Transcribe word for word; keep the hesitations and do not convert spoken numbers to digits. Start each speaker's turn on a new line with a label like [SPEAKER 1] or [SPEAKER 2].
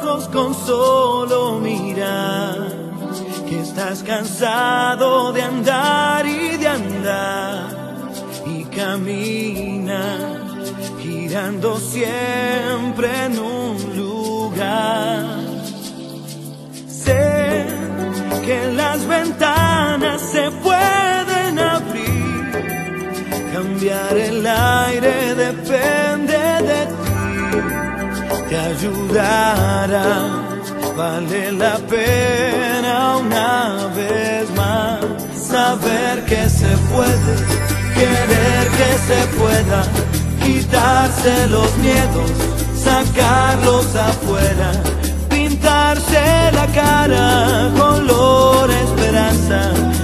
[SPEAKER 1] ojos con solo mirar, que estás cansado de andar y de andar, y camina girando siempre en un lugar. Sé que las ventanas se pueden abrir, cambiar el aire depende de ti, te ayudará, vale la pena una vez más saber que se puede, querer que se pueda, quitarse los miedos, sacarlos afuera, pintarse la cara color esperanza,